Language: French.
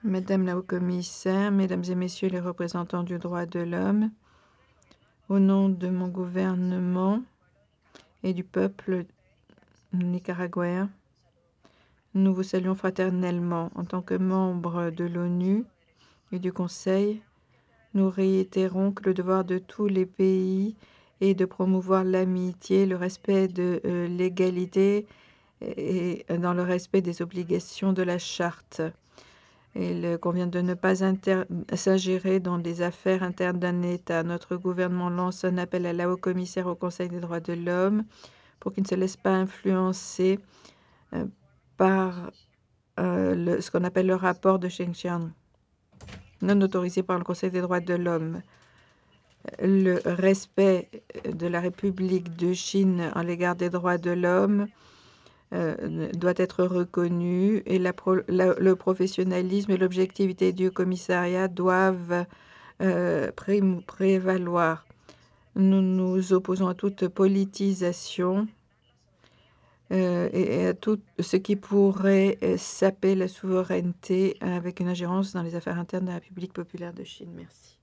Madame la Haut-Commissaire, Mesdames et Messieurs les représentants du droit de l'homme, au nom de mon gouvernement et du peuple nicaraguayen, nous vous saluons fraternellement. En tant que membres de l'ONU et du Conseil, nous réitérons que le devoir de tous les pays est de promouvoir l'amitié, le respect de l'égalité et dans le respect des obligations de la Charte. Il convient de ne pas s'ingérer dans les affaires internes d'un État. Notre gouvernement lance un appel à la haut-commissaire au Conseil des droits de l'homme pour qu'il ne se laisse pas influencer par ce qu'on appelle le rapport de Xinjiang, non autorisé par le Conseil des droits de l'homme. Le respect de la République de Chine à l'égard des droits de l'homme doit être reconnu et le professionnalisme et l'objectivité du commissariat doivent prévaloir. Nous nous opposons à toute politisation et à tout ce qui pourrait saper la souveraineté avec une ingérence dans les affaires internes de la République populaire de Chine. Merci.